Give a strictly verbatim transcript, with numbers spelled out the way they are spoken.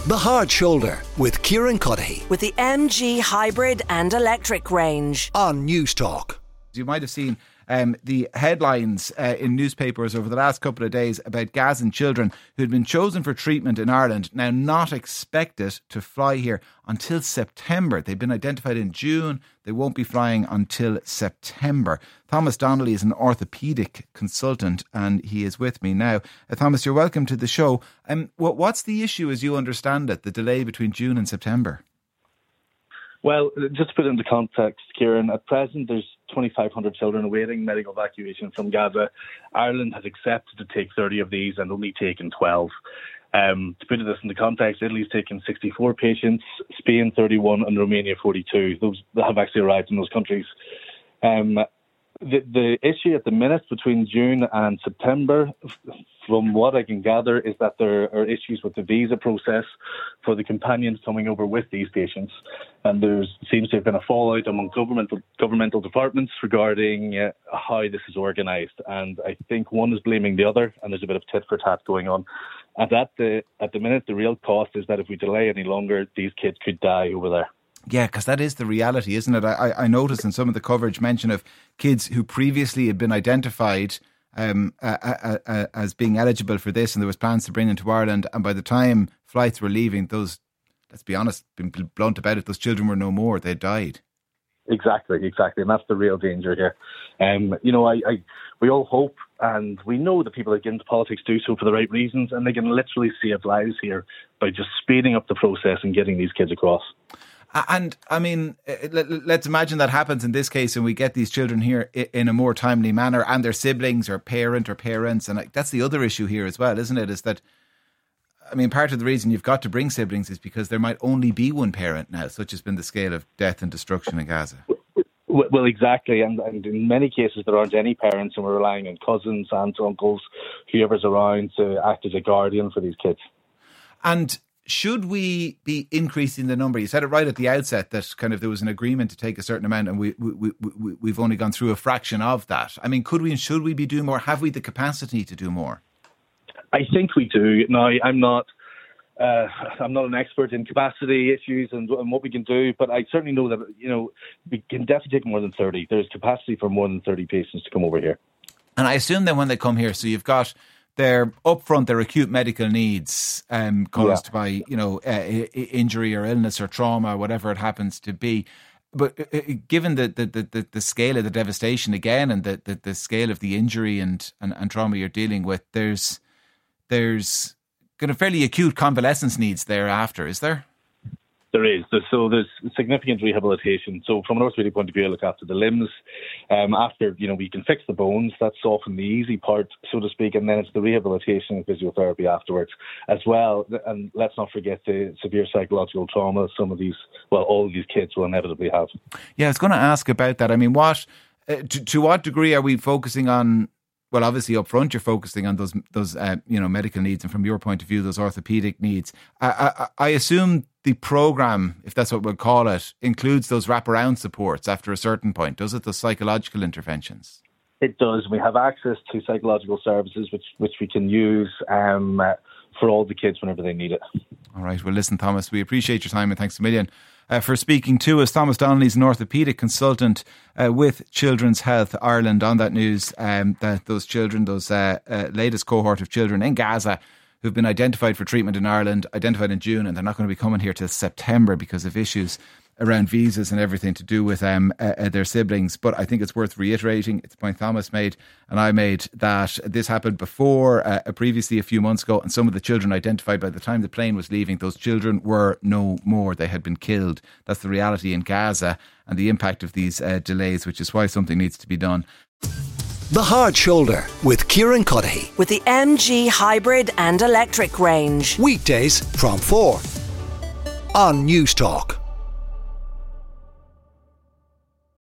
The Hard Shoulder with Kieran Cuddihy with the M G hybrid and electric range on News Talk. You might have seen um, the headlines uh, in newspapers over the last couple of days about Gazan children who had been chosen for treatment in Ireland, now not expected to fly here until September. They've been identified in June. They won't be flying until September. Thomas Donnelly is an orthopaedic consultant and he is with me now. Uh, Thomas, you're welcome to the show. Um, what, what's the issue as you understand it, the delay between June and September? Well, just to put it into context, Kieran, at present there's twenty-five hundred children awaiting medical evacuation from Gaza. Ireland has accepted to take thirty of these and only taken twelve. Um, to put this into context, Italy's taken sixty-four patients, Spain thirty-one and Romania forty-two. Those that have actually arrived in those countries. Um, the, the issue at the minute between June and September, from what I can gather, is that there are issues with the visa process for the companions coming over with these patients. And there seems to have been a fallout among governmental governmental departments regarding uh, how this is organised. And I think one is blaming the other, and there's a bit of tit for tat going on. And at the at the minute, the real cost is that if we delay any longer, these kids could die over there. Yeah, because that is the reality, isn't it? I, I noticed in some of the coverage mention of kids who previously had been identified um, uh, uh, uh, as being eligible for this, and there was plans to bring them to Ireland. And by the time flights were leaving, those, let's be honest, being blunt about it, those children were no more. They died. Exactly, exactly. And that's the real danger here. Um, you know, I, I we all hope and we know that people that get into politics do so for the right reasons, and they can literally save lives here by just speeding up the process and getting these kids across. And, I mean, let's imagine that happens in this case and we get these children here in a more timely manner and their siblings or parent or parents. And that's the other issue here as well, isn't it? Is that, I mean, part of the reason you've got to bring siblings is because there might only be one parent now, such has been the scale of death and destruction in Gaza. Well, exactly. And, and in many cases, there aren't any parents, and we're relying on cousins, aunts, uncles, whoever's around to act as a guardian for these kids. And should we be increasing the number? You said it right at the outset that kind of there was an agreement to take a certain amount, and we, we, we, we, we've only gone through a fraction of that. I mean, could we and should we be doing more? Have we the capacity to do more? I think we do. Now, I'm not uh, I'm not an expert in capacity issues and, and what we can do, but I certainly know that, you know, we can definitely take more than thirty. There's capacity for more than thirty patients to come over here. And I assume then when they come here, so you've got their upfront, their acute medical needs um, caused yeah. by, you know, uh, injury or illness or trauma, whatever it happens to be. But uh, given the, the, the, the scale of the devastation again and the, the, the scale of the injury and, and, and trauma you're dealing with, there's there's kind of fairly acute convalescence needs thereafter, is there? There is. So there's significant rehabilitation. So from an orthopedic point of view, I look after the limbs. Um, after, you know, we can fix the bones. That's often the easy part, so to speak. And then it's the rehabilitation and physiotherapy afterwards as well. And let's not forget the severe psychological trauma some of these, well, all of these kids will inevitably have. Yeah, I was going to ask about that. I mean, what, uh, to, to what degree are we focusing on? Well, obviously, up front, you're focusing on those, those uh, you know, medical needs, and from your point of view, those orthopaedic needs. I, I, I assume the programme, if that's what we'll call it, includes those wraparound supports after a certain point, does it? Those psychological interventions? It does. We have access to psychological services, which which we can use um, uh, for all the kids whenever they need it. All right. Well, listen, Thomas, we appreciate your time and thanks a million uh, for speaking to us. Thomas Donnelly is an orthopaedic consultant uh, with Children's Health Ireland. On that news, um, that those children, those uh, uh, latest cohort of children in Gaza who've been identified for treatment in Ireland, identified in June, and they're not going to be coming here till September because of issues around visas and everything to do with um, uh, their siblings. But I think it's worth reiterating, it's a point Thomas made and I made, that this happened before, uh, previously a few months ago, and some of the children identified by the time the plane was leaving, those children were no more. They had been killed. That's the reality in Gaza and the impact of these uh, delays, which is why something needs to be done. The Hard Shoulder with Kieran Cuddihy with the M G hybrid and electric range. Weekdays from four on News Talk.